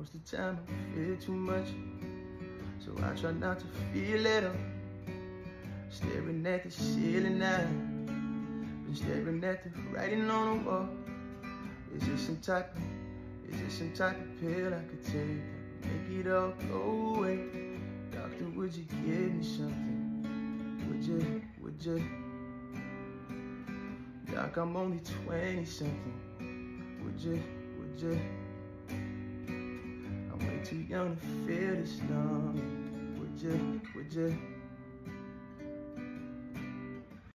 Most of the time I feel too much, so I try not to feel it all. Staring at the ceiling now, been staring at the writing on the wall. Is this some type of pill I could take that could make it all go away? Doctor, would you give me something? Would you? Doc, I'm only 20-something. Would you? I'm way too young to feel this longing. Would you?